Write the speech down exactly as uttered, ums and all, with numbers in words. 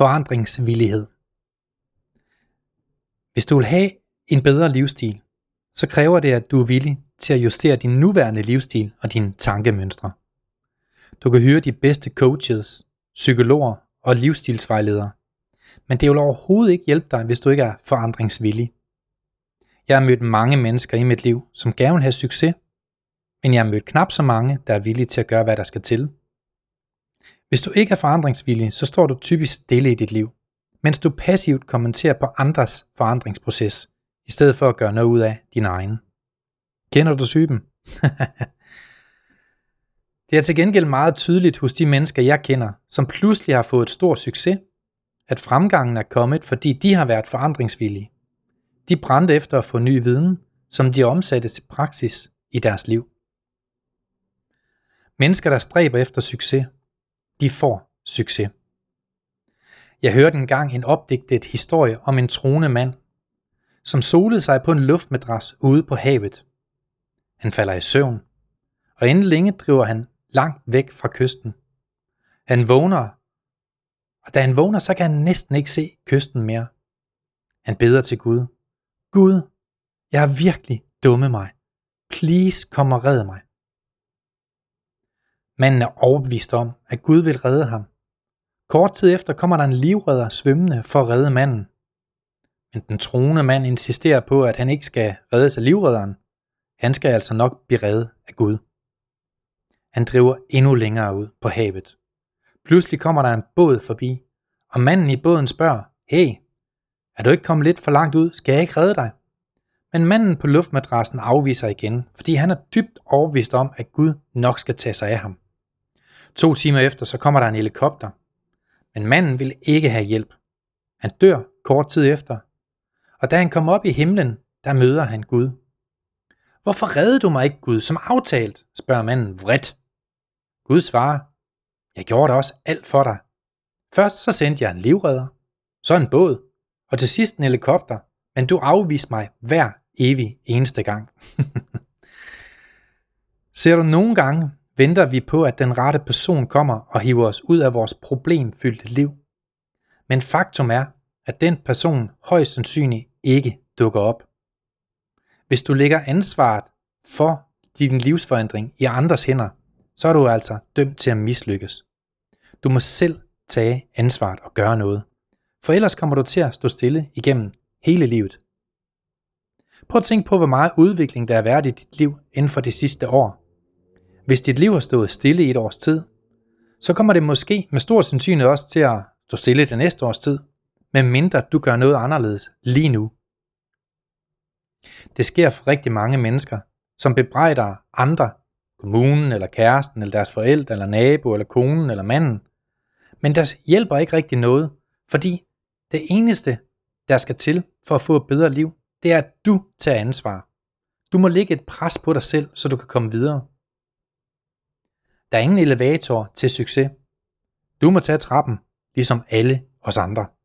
Forandringsvillighed. Hvis du vil have en bedre livsstil, så kræver det, at du er villig til at justere din nuværende livsstil og dine tankemønstre. Du kan hyre de bedste coaches, psykologer og livsstilsvejledere, men det vil overhovedet ikke hjælpe dig, hvis du ikke er forandringsvillig. Jeg har mødt mange mennesker i mit liv, som gerne vil have succes, men jeg har mødt knap så mange, der er villige til at gøre, hvad der skal til. Hvis du ikke er forandringsvillig, så står du typisk stille i dit liv, mens du passivt kommenterer på andres forandringsproces, i stedet for at gøre noget ud af din egen. Kender du typen? Det er til gengæld meget tydeligt hos de mennesker, jeg kender, som pludselig har fået stor succes, at fremgangen er kommet, fordi de har været forandringsvillige. De brændte efter at få ny viden, som de omsatte til praksis i deres liv. Mennesker, der stræber efter succes, de får succes. Jeg hørte engang en opdigtet historie om en troende mand, som solede sig på en luftmadras ude på havet. Han falder i søvn, og inden længe driver han langt væk fra kysten. Han vågner, og da han vågner, så kan han næsten ikke se kysten mere. Han beder til Gud. Gud, jeg er virkelig dumme mig. Please, kom og red mig. Manden er overbevist om, at Gud vil redde ham. Kort tid efter kommer der en livredder svømmende for at redde manden. Men den troende mand insisterer på, at han ikke skal reddes af livredderen. Han skal altså nok blive reddet af Gud. Han driver endnu længere ud på havet. Pludselig kommer der en båd forbi, og manden i båden spørger, hey, er du ikke kommet lidt for langt ud? Skal jeg ikke redde dig? Men manden på luftmadrassen afviser igen, fordi han er dybt overbevist om, at Gud nok skal tage sig af ham. To timer efter, så kommer der en helikopter. Men manden vil ikke have hjælp. Han dør kort tid efter. Og da han kommer op i himlen, der møder han Gud. Hvorfor reddede du mig ikke, Gud, som aftalt? Spørger manden vredt. Gud svarer, jeg gjorde da også alt for dig. Først så sendte jeg en livredder, så en båd, og til sidst en helikopter, men du afviste mig hver evig eneste gang. Ser du, nogle gange venter vi på, at den rette person kommer og hiver os ud af vores problemfyldte liv. Men faktum er, at den person højst sandsynligt ikke dukker op. Hvis du lægger ansvaret for din livsforandring i andres hænder, så er du altså dømt til at mislykkes. Du må selv tage ansvaret og gøre noget, for ellers kommer du til at stå stille igennem hele livet. Prøv at tænke på, hvor meget udvikling der er været i dit liv inden for det sidste år. Hvis dit liv har stået stille i et års tid, så kommer det måske med stor sandsynlighed også til at stå stille det næste års tid, medmindre du gør noget anderledes lige nu. Det sker for rigtig mange mennesker, som bebrejder andre, kommunen eller kæresten eller deres forældre eller nabo eller konen eller manden, men der hjælper ikke rigtig noget, fordi det eneste, der skal til for at få et bedre liv, det er, at du tager ansvar. Du må lægge et pres på dig selv, så du kan komme videre. Der er ingen elevator til succes. Du må tage trappen, ligesom alle os andre.